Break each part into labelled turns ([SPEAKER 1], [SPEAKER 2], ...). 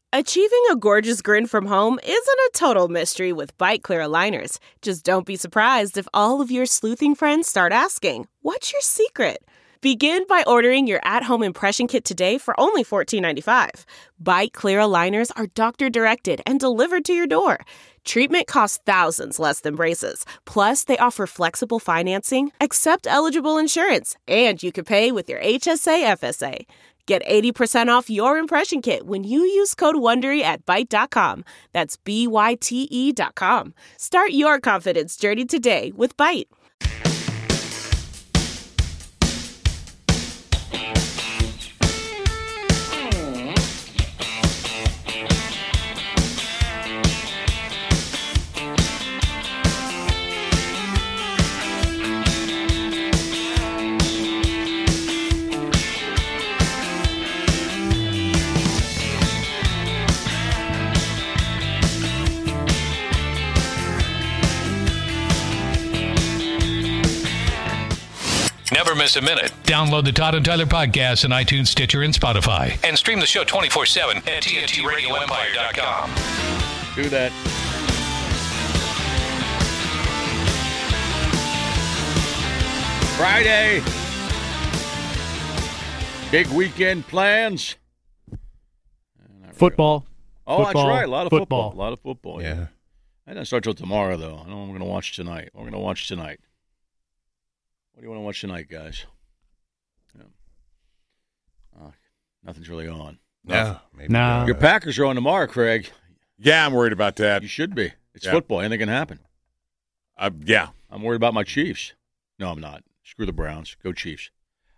[SPEAKER 1] Achieving a gorgeous grin from home isn't a total mystery with Byte Clear aligners. Just don't be surprised if all of your sleuthing friends start asking, "What's your secret?" Begin by ordering your at-home impression kit today for only $14.95. Byte Clear aligners are doctor-directed and delivered to your door. Treatment costs thousands less than braces. Plus, they offer flexible financing, accept eligible insurance, and you can pay with your HSA FSA. Get 80% off your impression kit when you use code WONDERY at Byte.com. That's BYTE.com. Start your confidence journey today with Byte.
[SPEAKER 2] Never miss a minute.
[SPEAKER 3] Download the Todd and Tyler podcast on iTunes, Stitcher, and Spotify.
[SPEAKER 2] And stream the show 24/7 at TNTRadioEmpire.com.
[SPEAKER 4] Do that. Friday. Big weekend plans.
[SPEAKER 5] Football.
[SPEAKER 4] Oh,
[SPEAKER 5] football,
[SPEAKER 4] that's right. A lot of
[SPEAKER 5] football.
[SPEAKER 4] football. A lot of football.
[SPEAKER 6] Yeah.
[SPEAKER 4] I don't start till tomorrow, though. I know I'm going to watch tonight. We're going to watch tonight. What do you want to watch tonight, guys? Yeah. Nothing's really on.
[SPEAKER 6] No. Maybe
[SPEAKER 5] No.
[SPEAKER 4] Your Packers are on tomorrow, Craig.
[SPEAKER 6] Yeah, I'm worried about that.
[SPEAKER 4] You should be. It's
[SPEAKER 6] Yeah.
[SPEAKER 4] football. Anything can happen.
[SPEAKER 6] Yeah.
[SPEAKER 4] I'm worried about my Chiefs. No, I'm not. Screw the Browns. Go Chiefs.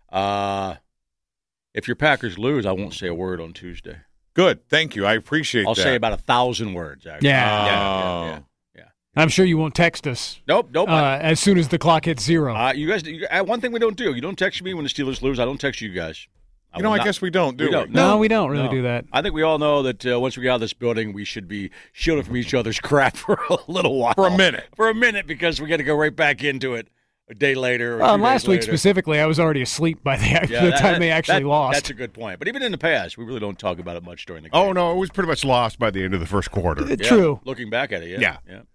[SPEAKER 4] If your Packers lose, I won't say a word on Tuesday.
[SPEAKER 6] Good. Thank you. I appreciate
[SPEAKER 4] I'll
[SPEAKER 6] that.
[SPEAKER 4] say about 1,000 words. Actually.
[SPEAKER 5] Yeah.
[SPEAKER 4] Yeah.
[SPEAKER 5] I'm sure you won't text us
[SPEAKER 4] Nope.
[SPEAKER 5] as soon as the clock hits zero.
[SPEAKER 4] You guys, one thing we don't do, you don't text me when the Steelers lose. I don't text you guys.
[SPEAKER 6] I guess we don't, do we?
[SPEAKER 4] don't.
[SPEAKER 5] no, we don't really
[SPEAKER 4] No.
[SPEAKER 5] do that.
[SPEAKER 4] I think we all know that once we get out of this building, we should be shielded from each other's crap for a little while.
[SPEAKER 6] For a minute.
[SPEAKER 4] For a minute, because we got to go right back into it a day later. Or
[SPEAKER 5] Well,
[SPEAKER 4] 2
[SPEAKER 5] and last
[SPEAKER 4] days
[SPEAKER 5] week
[SPEAKER 4] later.
[SPEAKER 5] specifically, I was already asleep by the time they actually lost.
[SPEAKER 4] That's a good point. But even in the past, we really don't talk about it much during the game.
[SPEAKER 6] Oh, no, it was pretty much lost by the end of the first quarter.
[SPEAKER 4] Yeah,
[SPEAKER 5] True.
[SPEAKER 4] Looking back at it,
[SPEAKER 6] Yeah.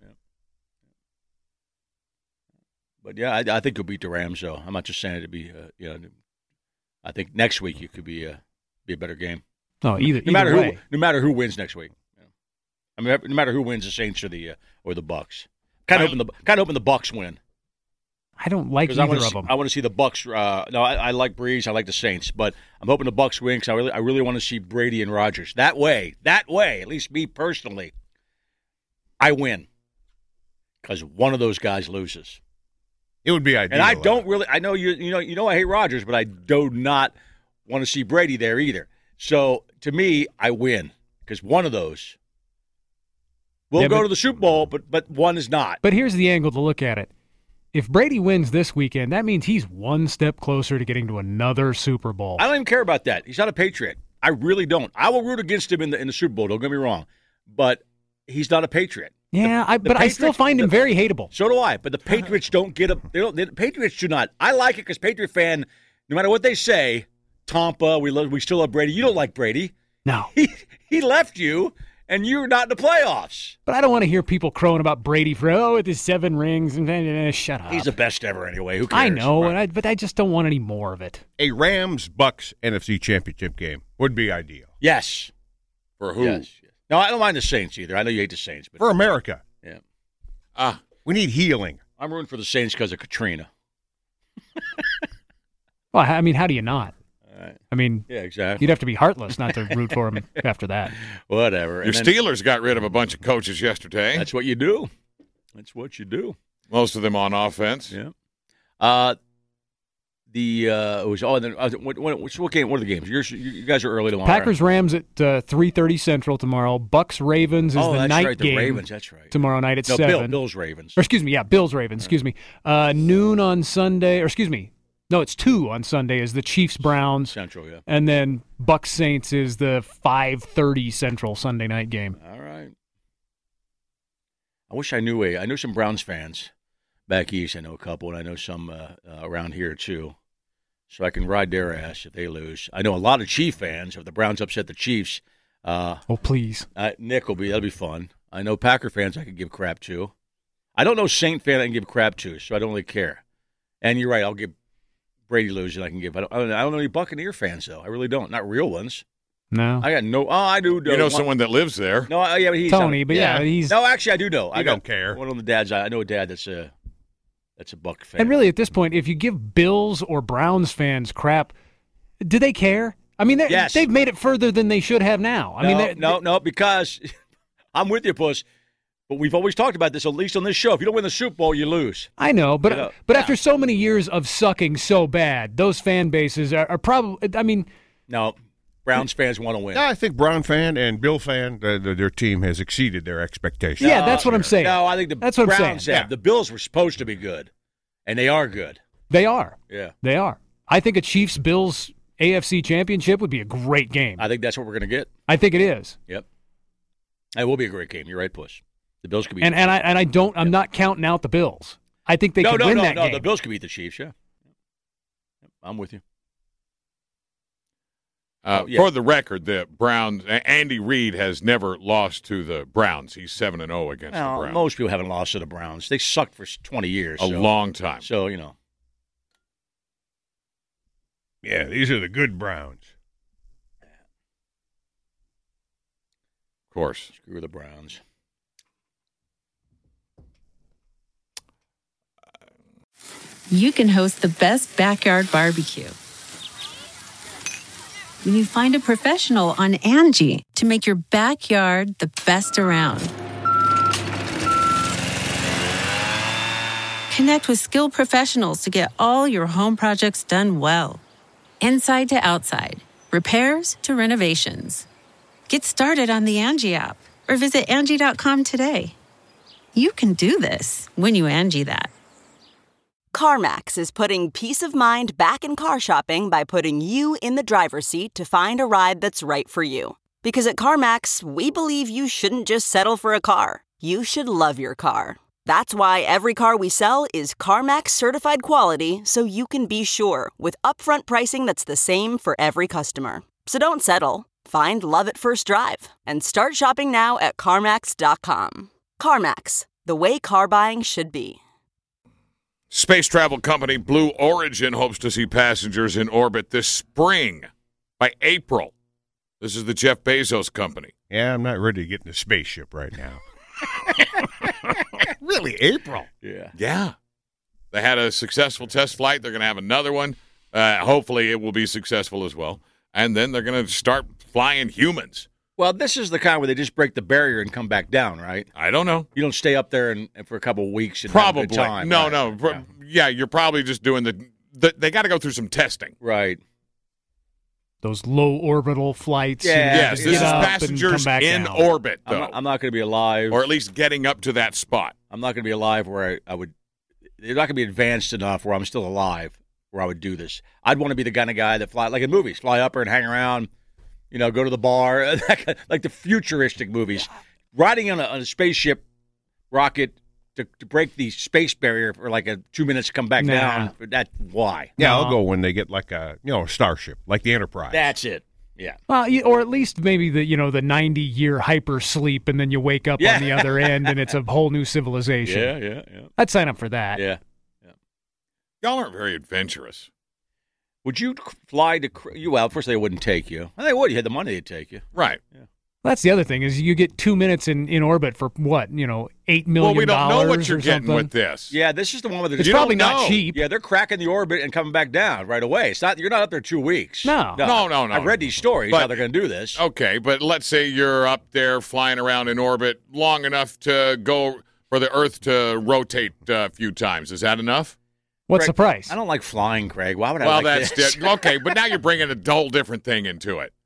[SPEAKER 4] But yeah, I think you'll beat the Rams. Though I'm not just saying it to be. I think next week it could be a better game.
[SPEAKER 5] No, either way.
[SPEAKER 4] No matter who wins next week. I mean, no matter who wins, the Saints or the Bucks. Kind of hoping the Bucks win.
[SPEAKER 5] I don't like
[SPEAKER 4] Because
[SPEAKER 5] either of them.
[SPEAKER 4] I want to see the Bucks. I like Breeze. I like the Saints, but I'm hoping the Bucks win because I really want to see Brady and Rodgers. That way, at least me personally, I win because one of those guys loses.
[SPEAKER 6] It would be ideal.
[SPEAKER 4] And I don't really. I know you know I hate Rodgers, but I do not want to see Brady there either. So to me, I win because one of those will go to the Super Bowl, but one is not.
[SPEAKER 5] But here's the angle to look at it. If Brady wins this weekend, that means he's one step closer to getting to another Super Bowl.
[SPEAKER 4] I don't even care about that. He's not a Patriot. I really don't. I will root against him in the Super Bowl. Don't get me wrong, but he's not a Patriot.
[SPEAKER 5] Yeah, but I still find him very hateable.
[SPEAKER 4] So do I. But the Patriots don't get up. The Patriots do not. I like it because Patriot fan, no matter what they say, Tampa, we still love Brady. You don't like Brady.
[SPEAKER 5] No.
[SPEAKER 4] He left you, and you're not in the playoffs.
[SPEAKER 5] But I don't want to hear people crowing about Brady for, with his 7 rings. And shut up.
[SPEAKER 4] He's the best ever anyway. Who cares?
[SPEAKER 5] I know, but I just don't want any more of it.
[SPEAKER 6] A Rams-Bucks NFC Championship game would be ideal.
[SPEAKER 4] Yes.
[SPEAKER 6] For who?
[SPEAKER 4] Yes. No, I don't mind the Saints either. I know you hate the Saints. But
[SPEAKER 6] For America.
[SPEAKER 4] Yeah.
[SPEAKER 6] We need healing.
[SPEAKER 4] I'm rooting for the Saints because of Katrina.
[SPEAKER 5] Well, I mean, how do you not?
[SPEAKER 4] Right.
[SPEAKER 5] I mean,
[SPEAKER 4] Yeah, exactly.
[SPEAKER 5] you'd have to be heartless not to root for him after that.
[SPEAKER 4] Whatever.
[SPEAKER 7] Your
[SPEAKER 4] And then-
[SPEAKER 7] Steelers got rid of a bunch of coaches yesterday.
[SPEAKER 4] That's what you do. That's what you do.
[SPEAKER 7] Most of them on offense.
[SPEAKER 4] Yeah. What game? What are the games? You guys are early tomorrow.
[SPEAKER 5] Packers Rams at 3:30 Central tomorrow. Bucks Ravens is the
[SPEAKER 4] that's
[SPEAKER 5] night
[SPEAKER 4] right. The
[SPEAKER 5] game.
[SPEAKER 4] Ravens. That's right.
[SPEAKER 5] Tomorrow night at 7.
[SPEAKER 4] Bills Ravens.
[SPEAKER 5] Or excuse me, Bills Ravens. Excuse me. Noon on Sunday. Or excuse me. No, it's 2 on Sunday. Is the Chiefs Browns.
[SPEAKER 4] Central. Yeah.
[SPEAKER 5] And then Bucks Saints is the 5:30 Central Sunday night game.
[SPEAKER 4] All right. I wish I knew I know some Browns fans back east. I know a couple, and I know some around here too. So I can ride their ass if they lose. I know a lot of Chief fans. If the Browns upset the Chiefs,
[SPEAKER 5] Oh, please.
[SPEAKER 4] Nick that'll be fun. I know Packer fans I can give crap to. I don't know Saint fan I can give crap to, so I don't really care. And you're right, I'll give Brady losing. I can give. I don't know any Buccaneer fans though. I really don't. Not real ones.
[SPEAKER 5] No.
[SPEAKER 4] I got no. Oh, I do.
[SPEAKER 7] You know someone that lives there.
[SPEAKER 4] No, yeah, but he's
[SPEAKER 5] Tony, but yeah, he's.
[SPEAKER 4] No, actually, I do know. I
[SPEAKER 6] don't care.
[SPEAKER 4] One of the dads. I know a dad that's a Buck fan.
[SPEAKER 5] And really, at this point, if you give Bills or Browns fans crap, do they care? I mean,
[SPEAKER 4] yes.
[SPEAKER 5] They've made it further than they should have now.
[SPEAKER 4] No, because I'm with you, Puss. But we've always talked about this, at least on this show. If you don't win the Super Bowl, you lose.
[SPEAKER 5] I know, but after so many years of sucking so bad, those fan bases are probably. I mean,
[SPEAKER 4] no, Browns fans want to win.
[SPEAKER 6] I think Brown fan and Bill fan, their team has exceeded their expectations.
[SPEAKER 5] Yeah, that's what I'm saying.
[SPEAKER 4] No, I think
[SPEAKER 5] that's what
[SPEAKER 4] Browns
[SPEAKER 5] I'm saying.
[SPEAKER 4] have. The Bills were supposed to be good, and they are good.
[SPEAKER 5] They are.
[SPEAKER 4] Yeah,
[SPEAKER 5] they are. I think a Chiefs-Bills AFC championship would be a great game.
[SPEAKER 4] I think that's what we're going to get.
[SPEAKER 5] I think it is.
[SPEAKER 4] Yep. It will be a great game. You're right, Puss. The Bills could be.
[SPEAKER 5] I'm not counting out the Bills. I think they could win that game.
[SPEAKER 4] No, the Bills could beat the Chiefs, yeah. I'm with you.
[SPEAKER 7] For the record, the Browns, Andy Reid has never lost to the Browns. He's 7-0 against the Browns.
[SPEAKER 4] Most people haven't lost to the Browns. They sucked for 20 years.
[SPEAKER 7] A long time.
[SPEAKER 4] So, you know.
[SPEAKER 6] Yeah, these are the good Browns.
[SPEAKER 7] Of course.
[SPEAKER 4] Screw the Browns.
[SPEAKER 8] You can host the best backyard barbecue when you find a professional on Angie to make your backyard the best around. Connect with skilled professionals to get all your home projects done well. Inside to outside, repairs to renovations. Get started on the Angie app or visit Angie.com today. You can do this when you Angie that.
[SPEAKER 9] CarMax is putting peace of mind back in car shopping by putting you in the driver's seat to find a ride that's right for you. Because at CarMax, we believe you shouldn't just settle for a car. You should love your car. That's why every car we sell is CarMax certified quality, so you can be sure with upfront pricing that's the same for every customer. So don't settle. Find love at first drive and start shopping now at CarMax.com. CarMax, the way car buying should be.
[SPEAKER 7] Space travel company Blue Origin hopes to see passengers in orbit this spring, by April. This is the Jeff Bezos company.
[SPEAKER 6] Yeah, I'm not ready to get in a spaceship right now. Really, April?
[SPEAKER 4] Yeah.
[SPEAKER 7] Yeah. They had a successful test flight. They're going to have another one. Hopefully it will be successful as well. And then they're going to start flying humans.
[SPEAKER 4] Well, this is the kind where they just break the barrier and come back down, right?
[SPEAKER 7] I don't know.
[SPEAKER 4] You don't stay up there and for a couple of weeks and
[SPEAKER 7] probably
[SPEAKER 4] have a good time.
[SPEAKER 7] No,
[SPEAKER 4] right?
[SPEAKER 7] no. Yeah, you're probably just doing they got to go through some testing.
[SPEAKER 4] Right.
[SPEAKER 5] Those low orbital flights.
[SPEAKER 7] Yes, this is passengers in orbit, though.
[SPEAKER 4] I'm not going to be alive.
[SPEAKER 7] Or at least getting up to that spot.
[SPEAKER 4] I'm not going to be alive where I would – they're not going to be advanced enough where I'm still alive where I would do this. I'd want to be the kind of guy that fly – like in movies, fly up there and hang around, you know, go to the bar, like the futuristic movies. Riding on a spaceship rocket to break the space barrier for like 2 minutes to come back down. That's why.
[SPEAKER 6] Yeah, I'll go when they get like a starship, like the Enterprise.
[SPEAKER 4] That's it. Yeah.
[SPEAKER 5] Well, or at least maybe the 90-year hyper sleep, and then you wake up on the other end, and it's a whole new civilization.
[SPEAKER 4] Yeah.
[SPEAKER 5] I'd sign up for that.
[SPEAKER 4] Yeah.
[SPEAKER 7] Y'all aren't very adventurous.
[SPEAKER 4] Would you fly to? Well, first they wouldn't take you. Well, they would. You had the money, they'd take you.
[SPEAKER 7] Right.
[SPEAKER 4] Yeah.
[SPEAKER 5] That's the other thing is you get 2 minutes in orbit for what, $8 million.
[SPEAKER 7] Well, we don't know what you're getting with this.
[SPEAKER 4] Yeah, this is the one where
[SPEAKER 5] it's probably not cheap.
[SPEAKER 4] Yeah, they're cracking the orbit and coming back down right away. It's not. You're not up there 2 weeks.
[SPEAKER 5] No.
[SPEAKER 4] I've read these stories how they're going to do this.
[SPEAKER 7] Okay, but let's say you're up there flying around in orbit long enough to go for the Earth to rotate a few times. Is that enough?
[SPEAKER 5] What's
[SPEAKER 4] Craig,
[SPEAKER 5] the price?
[SPEAKER 4] I don't like flying, Craig. Why would I like
[SPEAKER 7] that's
[SPEAKER 4] this?
[SPEAKER 7] Okay, but now you're bringing a whole different thing into it.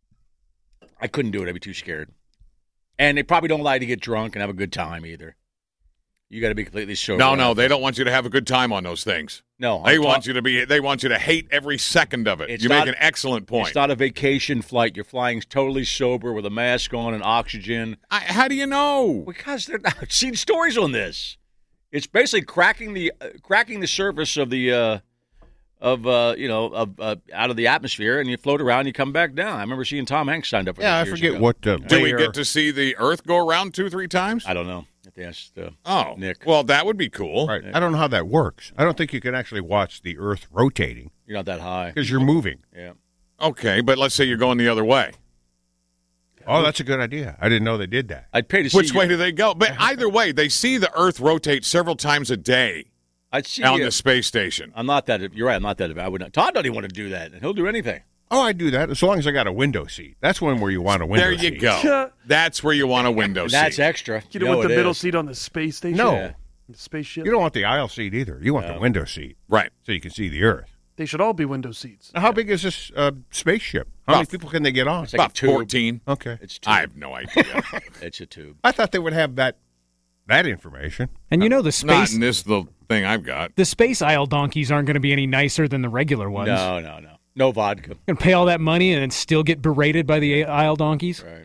[SPEAKER 4] I couldn't do it. I'd be too scared. And they probably don't like to get drunk and have a good time either. You got to be completely sober.
[SPEAKER 7] No, they don't want you to have a good time on those things.
[SPEAKER 4] No,
[SPEAKER 7] they want you to hate every second of it. You make an excellent point.
[SPEAKER 4] It's not a vacation flight. You're flying totally sober with a mask on and oxygen.
[SPEAKER 7] How do you know?
[SPEAKER 4] Because I've seen stories on this. It's basically cracking the surface of the out of the atmosphere, and you float around, and you come back down. I remember seeing Tom Hanks signed up for this.
[SPEAKER 6] Yeah, I
[SPEAKER 4] years
[SPEAKER 6] forget
[SPEAKER 4] ago.
[SPEAKER 6] what
[SPEAKER 7] Do we get to see the Earth go around 2-3 times?
[SPEAKER 4] I don't know. If they asked Nick.
[SPEAKER 7] Well, that would be cool.
[SPEAKER 6] Right. I don't know how that works. I don't think you can actually watch the Earth rotating
[SPEAKER 4] You're not that high.
[SPEAKER 6] because you're moving.
[SPEAKER 4] Yeah.
[SPEAKER 7] Okay, but let's say you're going the other way.
[SPEAKER 6] Oh, that's a good idea. I didn't know they did that.
[SPEAKER 4] I'd pay to see
[SPEAKER 7] Which way do they go? But either way, they see the Earth rotate several times a day
[SPEAKER 4] I'd see
[SPEAKER 7] on
[SPEAKER 4] you.
[SPEAKER 7] the space station.
[SPEAKER 4] I'm not that. You're right. I'm not that. I would not. Todd doesn't want to do that, and he'll do anything.
[SPEAKER 6] Oh, I do that as long as I got a window seat. That's one where you want a window
[SPEAKER 7] There
[SPEAKER 6] seat.
[SPEAKER 7] you go. That's where you want a window
[SPEAKER 4] And
[SPEAKER 7] seat.
[SPEAKER 4] that's extra.
[SPEAKER 10] You don't want
[SPEAKER 4] it
[SPEAKER 10] the middle
[SPEAKER 4] is.
[SPEAKER 10] seat on the space station?
[SPEAKER 6] No.
[SPEAKER 4] Yeah.
[SPEAKER 10] The spaceship?
[SPEAKER 6] You don't want the aisle seat either. You want the window seat.
[SPEAKER 7] Right.
[SPEAKER 6] So you can see the Earth.
[SPEAKER 10] They should all be window seats.
[SPEAKER 6] Now, how big is this spaceship? How many people can they get on?
[SPEAKER 4] It's like
[SPEAKER 7] About
[SPEAKER 4] a tube.
[SPEAKER 7] 14.
[SPEAKER 6] Okay.
[SPEAKER 4] It's tube.
[SPEAKER 7] I have no idea.
[SPEAKER 4] It's a tube.
[SPEAKER 6] I thought they would have that information.
[SPEAKER 5] And the
[SPEAKER 7] Not
[SPEAKER 5] space
[SPEAKER 7] in this little thing I've got.
[SPEAKER 5] the space aisle donkeys aren't going to be any nicer than the regular ones.
[SPEAKER 4] No vodka.
[SPEAKER 5] Going to pay all that money and then still get berated by the aisle donkeys.
[SPEAKER 4] Right.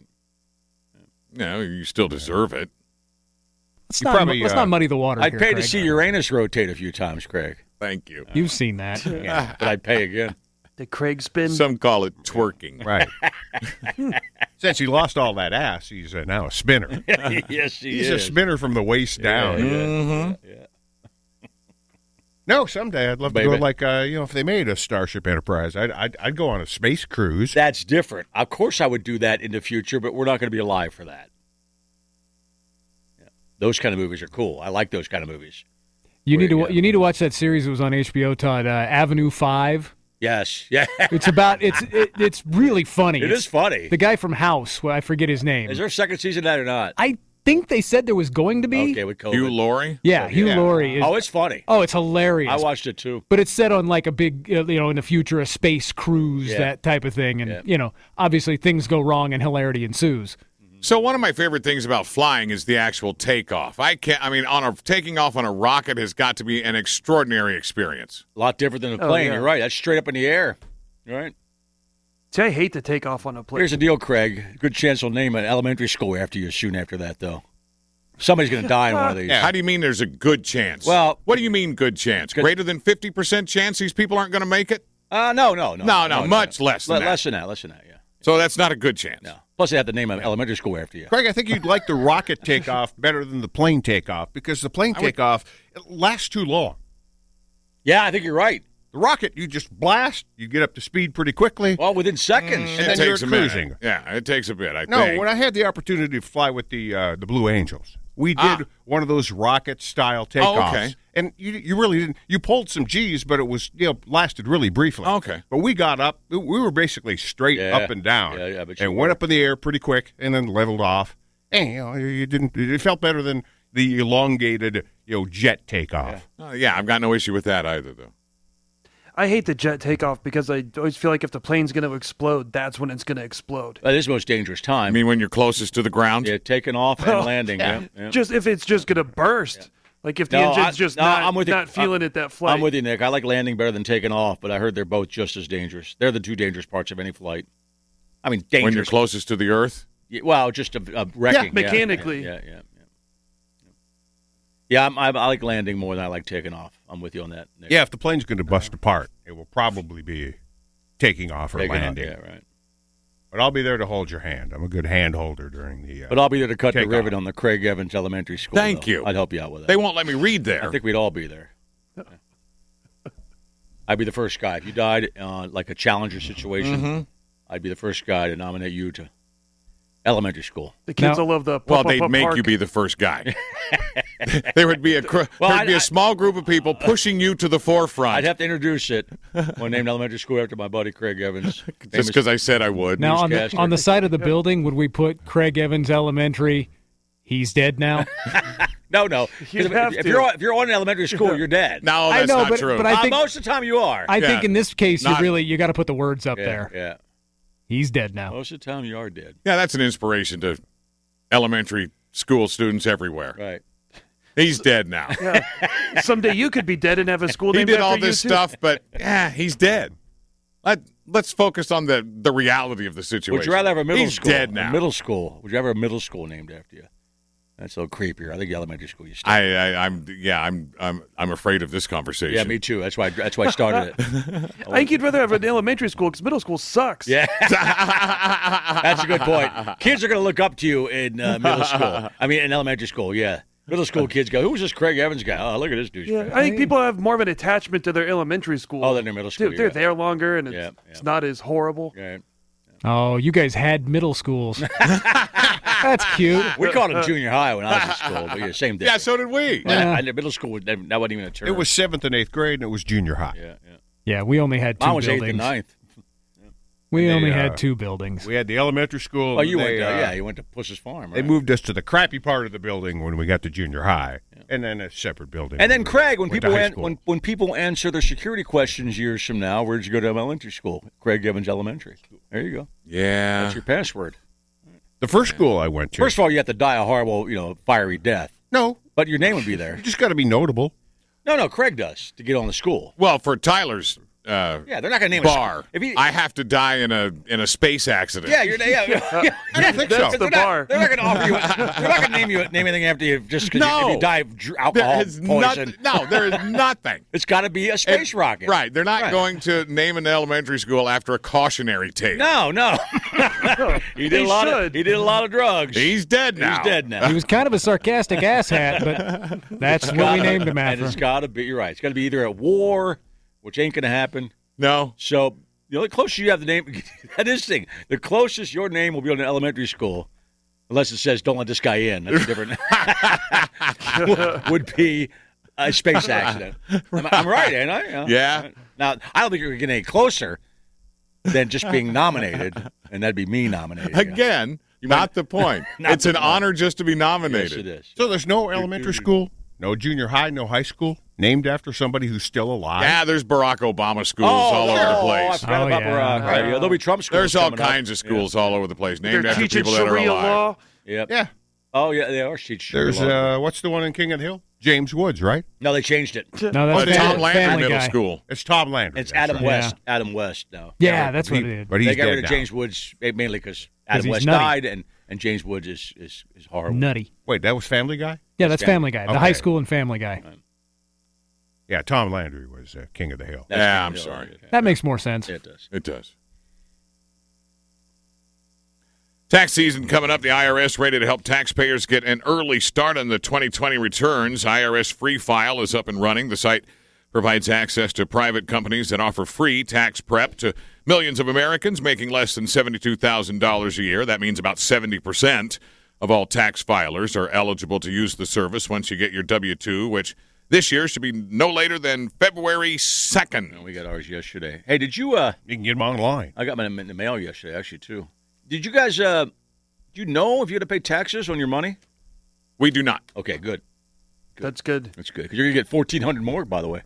[SPEAKER 7] No, you still deserve it.
[SPEAKER 5] Let's not muddy the water.
[SPEAKER 4] I'd
[SPEAKER 5] here,
[SPEAKER 4] pay to
[SPEAKER 5] Craig.
[SPEAKER 4] see Uranus rotate a few times, Craig.
[SPEAKER 7] Thank you.
[SPEAKER 5] You've seen that.
[SPEAKER 4] Yeah, but I'd pay again.
[SPEAKER 10] Did Craig spin?
[SPEAKER 7] Some call it twerking.
[SPEAKER 6] Right. Since he lost all that ass, he's now a spinner.
[SPEAKER 4] Yes, he
[SPEAKER 6] He's
[SPEAKER 4] is.
[SPEAKER 6] a spinner from the waist down.
[SPEAKER 4] Yeah.
[SPEAKER 6] No, someday I'd love to go like, if they made a Starship Enterprise, I'd go on a space cruise.
[SPEAKER 4] That's different. Of course, I would do that in the future, but we're not going to be alive for that. Yeah. Those kind of movies are cool. I like those kind of movies.
[SPEAKER 5] You need to watch that series that was on HBO, Todd. Avenue 5.
[SPEAKER 4] Yes. Yeah.
[SPEAKER 5] It's about it's really funny.
[SPEAKER 4] It is funny.
[SPEAKER 5] The guy from House, well, I forget his name.
[SPEAKER 4] Is there a second season of that or not?
[SPEAKER 5] I think they said there was going to be.
[SPEAKER 4] Okay, with COVID.
[SPEAKER 7] Hugh Laurie?
[SPEAKER 5] Yeah, Hugh Laurie. Is,
[SPEAKER 4] Oh, it's funny.
[SPEAKER 5] oh, it's hilarious.
[SPEAKER 4] I watched it too.
[SPEAKER 5] But it's set on like a big, in the future, a space cruise,
[SPEAKER 4] Yeah.
[SPEAKER 5] that type of thing. And, obviously things go wrong and hilarity ensues.
[SPEAKER 7] So one of my favorite things about flying is the actual takeoff. Taking off on a rocket has got to be an extraordinary experience.
[SPEAKER 4] A lot different than a plane.
[SPEAKER 10] yeah.
[SPEAKER 4] You're right. That's straight up in the air. You're right.
[SPEAKER 10] See, I hate to take off on a plane.
[SPEAKER 4] Here's the deal, Craig. Good chance they'll name an elementary school after you soon after that, though. Somebody's going to die in one of these.
[SPEAKER 7] How do you mean there's a good chance?
[SPEAKER 4] Well,
[SPEAKER 7] what do you mean good chance? Greater than 50% chance these people aren't going to make it?
[SPEAKER 4] No,
[SPEAKER 7] much less than that.
[SPEAKER 4] Less than that, yeah.
[SPEAKER 7] So that's not a good chance.
[SPEAKER 4] No. Plus, they have to name an elementary school after you.
[SPEAKER 6] Craig, I think you'd like the rocket takeoff better than the plane takeoff because the plane takeoff it lasts too long.
[SPEAKER 4] Yeah, I think you're right.
[SPEAKER 6] The rocket, you just blast, you get up to speed pretty quickly.
[SPEAKER 4] Well, within seconds.
[SPEAKER 6] And then you're cruising.
[SPEAKER 7] Minute. Yeah, it takes a bit, I
[SPEAKER 6] No,
[SPEAKER 7] think.
[SPEAKER 6] when I had the opportunity to fly with the Blue Angels, we did one of those rocket-style takeoffs.
[SPEAKER 7] Okay.
[SPEAKER 6] And you really didn't. You pulled some G's, but it was lasted really briefly.
[SPEAKER 7] Okay.
[SPEAKER 6] But we got up. We were basically straight up and down.
[SPEAKER 4] Yeah, but you
[SPEAKER 6] and went up in the air pretty quick, and then leveled off. And you didn't. It felt better than the elongated jet takeoff.
[SPEAKER 7] I've got no issue with that either, though.
[SPEAKER 10] I hate the jet takeoff because I always feel like if the plane's going to explode, that's when it's going to explode.
[SPEAKER 4] That is the most dangerous time.
[SPEAKER 7] I mean, when you're closest to the ground?
[SPEAKER 4] Yeah, taking off and landing. Yeah.
[SPEAKER 10] Just if it's just going to burst. Yeah. Like if the engine's not feeling it that flight.
[SPEAKER 4] I'm with you, Nick. I like landing better than taking off, but I heard they're both just as dangerous. They're the two dangerous parts of any flight. I mean, dangerous.
[SPEAKER 7] When you're closest to the Earth?
[SPEAKER 4] Yeah, well, just a wrecking.
[SPEAKER 10] Yeah, mechanically.
[SPEAKER 4] Yeah, I like landing more than I like taking off. I'm with you on that, Nick.
[SPEAKER 6] Yeah, if the plane's going to bust apart, it will probably be taking off or landing.
[SPEAKER 4] Yeah, right.
[SPEAKER 6] But I'll be there to hold your hand. I'm a good hand holder during the
[SPEAKER 4] But I'll be there to cut the
[SPEAKER 6] takeoff.
[SPEAKER 4] rivet on the Craig Evans Elementary School.
[SPEAKER 7] Thank
[SPEAKER 4] though.
[SPEAKER 7] you.
[SPEAKER 4] I'd help you out with that.
[SPEAKER 7] They won't let me read there.
[SPEAKER 4] I think we'd all be there. I'd be the first guy. If you died like a Challenger situation, I'd be the first guy to nominate you to elementary school.
[SPEAKER 10] The kids will love the
[SPEAKER 7] Well, they'd make
[SPEAKER 10] park.
[SPEAKER 7] you be the first guy. There would be a small group of people pushing you to the forefront.
[SPEAKER 4] I'd have to introduce it. One named elementary school after my buddy Craig Evans.
[SPEAKER 7] Just because I said I would.
[SPEAKER 5] Now, on
[SPEAKER 4] newscaster.
[SPEAKER 5] the side of the building, would we put Craig Evans Elementary, he's dead now?
[SPEAKER 4] No.
[SPEAKER 10] You'd
[SPEAKER 4] If you're on an elementary school, you're dead.
[SPEAKER 7] No,
[SPEAKER 5] I
[SPEAKER 7] that's
[SPEAKER 5] know,
[SPEAKER 7] not
[SPEAKER 5] but-
[SPEAKER 7] true.
[SPEAKER 5] but I think-
[SPEAKER 4] most of the time you are.
[SPEAKER 5] I think in this case,
[SPEAKER 7] Not-
[SPEAKER 5] you got to put the words up there.
[SPEAKER 4] Yeah.
[SPEAKER 5] He's dead now.
[SPEAKER 4] Most of the time you are dead.
[SPEAKER 7] Yeah, that's an inspiration to elementary school students everywhere.
[SPEAKER 4] Right.
[SPEAKER 7] He's dead now.
[SPEAKER 10] Someday you could be dead and have a school
[SPEAKER 7] He
[SPEAKER 10] named
[SPEAKER 7] did
[SPEAKER 10] after
[SPEAKER 7] all
[SPEAKER 10] you,
[SPEAKER 7] this
[SPEAKER 10] too.
[SPEAKER 7] stuff, but he's dead. Let's focus on the reality of the situation.
[SPEAKER 4] Would you rather have a middle
[SPEAKER 7] He's
[SPEAKER 4] school?
[SPEAKER 7] dead now.
[SPEAKER 4] A middle school. Would you rather have a middle school named after you? That's a little creepier. I think elementary school you
[SPEAKER 7] I'm afraid of this conversation.
[SPEAKER 4] Yeah, me too. That's why I started it.
[SPEAKER 10] I think you'd rather have an elementary school because middle school sucks.
[SPEAKER 4] Yeah. That's a good point. Kids are going to look up to you in middle school. I mean, in elementary school, yeah. Middle school kids go, who's this Craig Evans guy? Oh, look at this douche.
[SPEAKER 10] Yeah, I think people have more of an attachment to their elementary school.
[SPEAKER 4] Oh, than their middle school.
[SPEAKER 10] They're there longer, and it's not as horrible.
[SPEAKER 4] Yeah.
[SPEAKER 5] Oh, you guys had middle schools. That's cute.
[SPEAKER 4] We called it junior high when I was in school, but yeah, same thing.
[SPEAKER 7] Yeah, so did we.
[SPEAKER 4] Yeah. Middle school, that wasn't even a term.
[SPEAKER 6] It was 7th and 8th grade, and it was junior high.
[SPEAKER 4] Yeah.
[SPEAKER 5] Yeah, we only had two
[SPEAKER 4] Mine was
[SPEAKER 5] buildings.
[SPEAKER 4] 8th and 9th.
[SPEAKER 5] We
[SPEAKER 6] And
[SPEAKER 5] only
[SPEAKER 6] they,
[SPEAKER 5] had two buildings.
[SPEAKER 6] We had the elementary school.
[SPEAKER 4] Oh,
[SPEAKER 6] and
[SPEAKER 4] you went
[SPEAKER 6] they,
[SPEAKER 4] you went to Puss's Farm, right?
[SPEAKER 6] They moved us to the crappy part of the building when we got to junior high, and then a separate building.
[SPEAKER 4] And then, Craig, when
[SPEAKER 6] went to high school.
[SPEAKER 4] when people answer their security questions years from now, where'd you go to elementary school? Craig Evans Elementary. There you go.
[SPEAKER 7] Yeah.
[SPEAKER 4] That's your password.
[SPEAKER 6] The first school I went to.
[SPEAKER 4] First of all, you have to die a horrible, fiery death.
[SPEAKER 6] No.
[SPEAKER 4] But your name would be there.
[SPEAKER 6] You just got to be notable.
[SPEAKER 4] No, Craig does to get on the school.
[SPEAKER 7] Well, for Tyler's
[SPEAKER 4] Yeah, they're not going to name
[SPEAKER 7] bar,
[SPEAKER 4] a if
[SPEAKER 7] I have to die in a space accident.
[SPEAKER 4] Yeah, you're.
[SPEAKER 6] I don't think so.
[SPEAKER 10] The bar.
[SPEAKER 4] They're not going to offer you. They're not going to name anything after you just because if you die of alcohol poison.
[SPEAKER 7] There is nothing.
[SPEAKER 4] It's got to be a space rocket.
[SPEAKER 7] Right. They're not going to name an elementary school after a cautionary tale.
[SPEAKER 4] No. He did a lot of drugs.
[SPEAKER 7] He's dead now.
[SPEAKER 5] He was kind of a sarcastic asshat, but that's what we named him
[SPEAKER 4] And
[SPEAKER 5] after.
[SPEAKER 4] it's got to be. You're right. It's got to be either at war, which ain't going to happen.
[SPEAKER 7] No.
[SPEAKER 4] So the only closer you have the name, that is the thing. The closest your name will be on an elementary school, unless it says "Don't let this guy in." That's a different. would be a space accident. I'm right, ain't I?
[SPEAKER 7] Yeah.
[SPEAKER 4] Now I don't think you're getting any closer than just being nominated, and that'd be me nominated.
[SPEAKER 7] Again, not the point. It's an honor just to be nominated.
[SPEAKER 4] Yes, it is.
[SPEAKER 6] So there's no elementary school, no junior high, no high school named after somebody who's still alive?
[SPEAKER 7] Yeah, there's Barack Obama schools all over the
[SPEAKER 4] I
[SPEAKER 7] place.
[SPEAKER 4] forgot about Barack. Right. There'll be Trump schools.
[SPEAKER 7] There's all
[SPEAKER 4] coming up.
[SPEAKER 7] kinds of schools all over the place named
[SPEAKER 10] They're
[SPEAKER 7] after
[SPEAKER 10] teaching
[SPEAKER 7] people that are
[SPEAKER 10] Sharia
[SPEAKER 7] alive.
[SPEAKER 10] law.
[SPEAKER 4] Yep.
[SPEAKER 6] Yeah.
[SPEAKER 4] Oh, yeah, they are teaching.
[SPEAKER 6] There's, what's the one in King of the Hill? James Woods, right?
[SPEAKER 4] No, they changed it.
[SPEAKER 5] No, that's
[SPEAKER 7] But Tom
[SPEAKER 5] Family
[SPEAKER 7] Landry Middle
[SPEAKER 5] Guy.
[SPEAKER 7] School.
[SPEAKER 6] It's Tom Landry.
[SPEAKER 4] It's
[SPEAKER 6] that's
[SPEAKER 4] Adam
[SPEAKER 6] right.
[SPEAKER 4] West. Adam West now.
[SPEAKER 5] Yeah, that's what it is.
[SPEAKER 6] But he's
[SPEAKER 4] They got
[SPEAKER 6] dead
[SPEAKER 4] rid of
[SPEAKER 6] now.
[SPEAKER 4] James Woods mainly because Adam
[SPEAKER 5] he's
[SPEAKER 4] West
[SPEAKER 5] nutty.
[SPEAKER 4] died, and James Woods is horrible.
[SPEAKER 5] Nutty.
[SPEAKER 6] Wait, that was Family Guy?
[SPEAKER 5] Yeah, that's Family Guy. The
[SPEAKER 6] Okay.
[SPEAKER 5] high school and Family Guy.
[SPEAKER 6] Yeah, Tom Landry was King of the Hill.
[SPEAKER 4] That's
[SPEAKER 7] Yeah,
[SPEAKER 4] the
[SPEAKER 7] I'm
[SPEAKER 4] deal.
[SPEAKER 7] sorry.
[SPEAKER 5] That makes more sense.
[SPEAKER 4] It does.
[SPEAKER 7] It does. Tax season coming up. The IRS ready to help taxpayers get an early start on the 2020 returns. IRS Free File is up and running. The site provides access to private companies that offer free tax prep to millions of Americans making less than $72,000 a year. That means about 70% of all tax filers are eligible to use the service once you get your W-2, which this year should be no later than February 2nd.
[SPEAKER 4] We got ours yesterday. Hey, did you?
[SPEAKER 6] You can get them online.
[SPEAKER 4] I got mine in the mail yesterday, actually, too. Did you guys? Do you know if you had to pay taxes on your money?
[SPEAKER 7] We do not.
[SPEAKER 4] Okay, good.
[SPEAKER 10] That's good.
[SPEAKER 4] That's good because you're gonna get $1,400 more. By the way,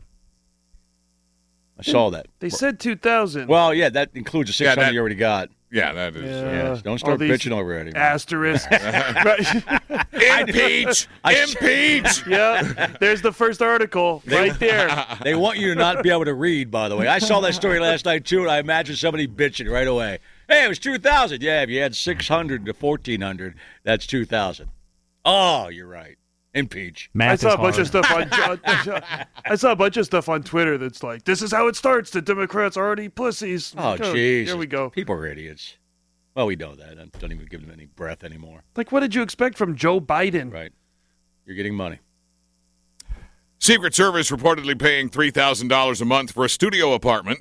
[SPEAKER 4] I saw that.
[SPEAKER 10] They said 2,000.
[SPEAKER 4] Well, yeah, that includes the 600
[SPEAKER 7] that-
[SPEAKER 4] you already got.
[SPEAKER 7] Yeah, that is.
[SPEAKER 4] Yes, don't
[SPEAKER 10] all
[SPEAKER 4] start
[SPEAKER 10] these
[SPEAKER 4] bitching over it anymore.
[SPEAKER 10] Asterisk. Right.
[SPEAKER 7] Impeach! Impeach!
[SPEAKER 10] Yeah, there's the first article right there.
[SPEAKER 4] They want you to not be able to read, by the way. I saw that story last night, too, and I imagine somebody bitching right away. Hey, it was 2,000. Yeah, if you had 600 to 1,400, that's 2,000. Oh, you're right. Impeach.
[SPEAKER 5] Math
[SPEAKER 10] I saw
[SPEAKER 5] is
[SPEAKER 10] a bunch
[SPEAKER 5] hard.
[SPEAKER 10] of stuff on. I saw a bunch of stuff on Twitter that's like, "This is how it starts. The Democrats are already pussies."
[SPEAKER 4] Oh,
[SPEAKER 10] Like,
[SPEAKER 4] jeez.
[SPEAKER 10] Here we go.
[SPEAKER 4] People are idiots. Well, we know that. I don't even give them any breath anymore.
[SPEAKER 10] Like, what did you expect from Joe Biden?
[SPEAKER 4] Right. You're getting money.
[SPEAKER 7] Secret Service reportedly paying $3,000 a month for a studio apartment.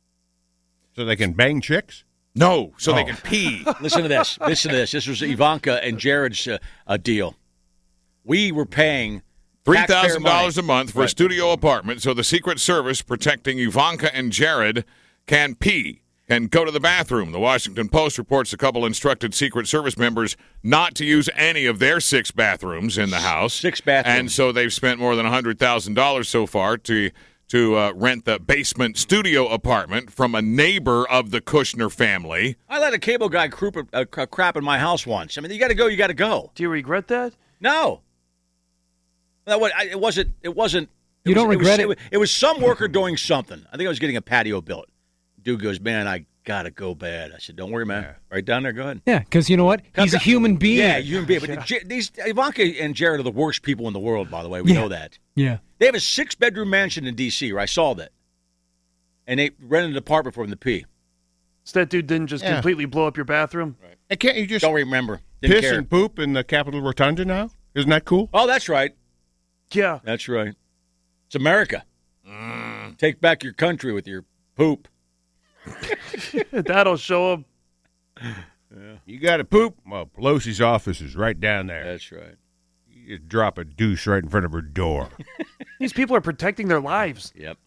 [SPEAKER 6] So they can bang chicks?
[SPEAKER 7] No, so they can pee.
[SPEAKER 4] Listen to this. Listen to this. This was Ivanka and Jared's deal. We were paying taxpayer money.
[SPEAKER 7] $3,000 a month for a studio apartment so the Secret Service protecting Ivanka and Jared can pee and go to the bathroom. The Washington Post reports the couple instructed Secret Service members not to use any of their 6 bathrooms in the house.
[SPEAKER 4] 6 bathrooms.
[SPEAKER 7] And so they've spent more than $100,000 so far to rent the basement studio apartment from a neighbor of the Kushner family.
[SPEAKER 4] I let a cable guy crap in my house once. I mean, you got to go. You got to go.
[SPEAKER 10] Do you regret that?
[SPEAKER 4] No. No, it wasn't.
[SPEAKER 5] You don't regret it?
[SPEAKER 4] It was some worker doing something. I think I was getting a patio built. Dude goes, man, I got to go bad. I said, don't worry, man. Right down there, go ahead.
[SPEAKER 5] Yeah, because you know what? He's a human being.
[SPEAKER 4] Yeah, human being. But these Ivanka and Jared are the worst people in the world, by the way. We know that.
[SPEAKER 5] Yeah.
[SPEAKER 4] They have a 6-bedroom mansion in D.C., where I saw that. And they rented an apartment for him to pee.
[SPEAKER 10] So that dude didn't just completely blow up your bathroom?
[SPEAKER 6] Right. And can't you just
[SPEAKER 4] don't remember. Didn't
[SPEAKER 6] piss
[SPEAKER 4] care.
[SPEAKER 6] and poop in the Capitol Rotunda now? Isn't that cool?
[SPEAKER 4] Oh, that's right.
[SPEAKER 10] Yeah.
[SPEAKER 4] That's right. It's America. Take back your country with your poop.
[SPEAKER 10] That'll show him.
[SPEAKER 6] Yeah. You got to poop? Well, Pelosi's office is right down there.
[SPEAKER 4] That's right.
[SPEAKER 6] You just drop a douche right in front of her door.
[SPEAKER 10] These people are protecting their lives.
[SPEAKER 4] Yep.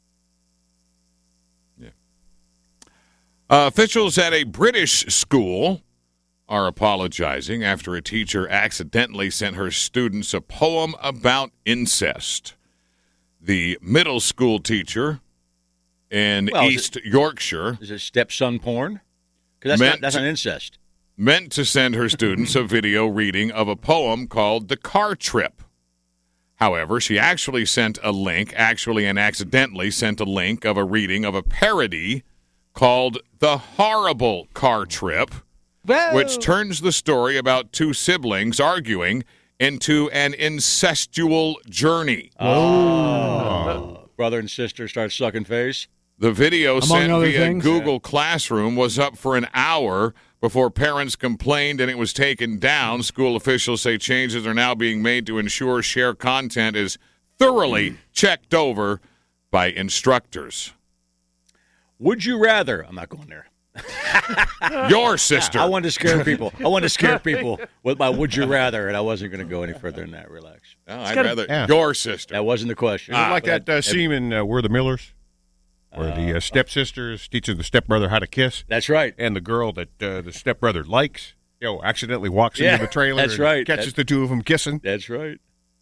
[SPEAKER 7] Yeah. Officials at a British school are apologizing after a teacher accidentally sent her students a poem about incest. The middle school teacher in East Yorkshire.
[SPEAKER 4] Is it stepson porn? Because that's not incest.
[SPEAKER 7] Meant to send her students a video reading of a poem called The Car Trip. However, she actually accidentally sent a link of a reading of a parody called The Horrible Car Trip, which turns the story about two siblings arguing into an incestual journey.
[SPEAKER 4] Oh. Brother and sister start sucking face.
[SPEAKER 7] The video sent via
[SPEAKER 5] things.
[SPEAKER 7] Google Classroom was up for an hour before parents complained and it was taken down. School officials say changes are now being made to ensure shared content is thoroughly checked over by instructors.
[SPEAKER 4] Would you rather? I'm not going there.
[SPEAKER 7] Your sister.
[SPEAKER 4] I wanted to scare people. With my would you rather, and I wasn't going to go any further than that. Relax.
[SPEAKER 7] No, I'd rather your sister.
[SPEAKER 4] That wasn't the question.
[SPEAKER 6] Is it like that scene in We're the Millers? Where the stepsister is teaching the stepbrother how to kiss.
[SPEAKER 4] That's right.
[SPEAKER 6] And the girl that the stepbrother likes, accidentally walks into the trailer
[SPEAKER 4] that's right.
[SPEAKER 6] catches the two of them kissing.
[SPEAKER 4] That's right.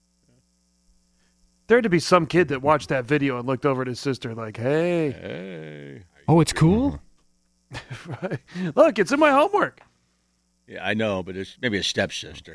[SPEAKER 10] There had to be some kid that watched that video and looked over at his sister like, hey.
[SPEAKER 5] Oh, it's cool?
[SPEAKER 10] Right. Look, it's in my homework.
[SPEAKER 4] Yeah, I know, but it's maybe a stepsister.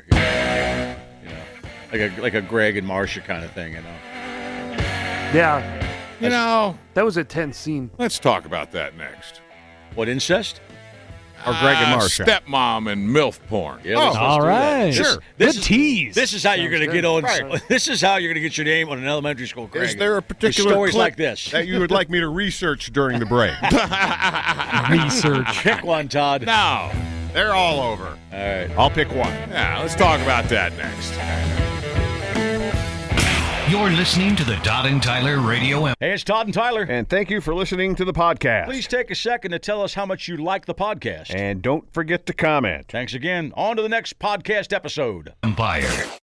[SPEAKER 4] Like a Greg and Marcia kind of thing,
[SPEAKER 10] Yeah.
[SPEAKER 7] That
[SPEAKER 10] was a tense scene.
[SPEAKER 7] Let's talk about that next.
[SPEAKER 4] What, incest?
[SPEAKER 6] Or Greg and Marcia.
[SPEAKER 7] Stepmom and MILF porn.
[SPEAKER 4] Yeah, all
[SPEAKER 5] right.
[SPEAKER 6] Sure.
[SPEAKER 5] Good tease.
[SPEAKER 4] This is how you're going to get on.
[SPEAKER 6] Right.
[SPEAKER 4] This is how you're going to get your name on an elementary school. Greg.
[SPEAKER 6] Is there a particular
[SPEAKER 4] stories
[SPEAKER 6] clip
[SPEAKER 4] like this
[SPEAKER 6] that you would like me to research during the break?
[SPEAKER 5] Research.
[SPEAKER 4] Pick one, Todd.
[SPEAKER 7] No.
[SPEAKER 6] They're all over.
[SPEAKER 4] All right.
[SPEAKER 6] I'll pick one.
[SPEAKER 7] Yeah, let's talk about that next.
[SPEAKER 3] You're listening to the Todd and Tyler Radio
[SPEAKER 4] Hey, it's Todd and Tyler.
[SPEAKER 6] And thank you for listening to the podcast.
[SPEAKER 4] Please take a second to tell us how much you like the podcast.
[SPEAKER 6] And don't forget to comment.
[SPEAKER 4] Thanks again. On to the next podcast episode.
[SPEAKER 3] Empire.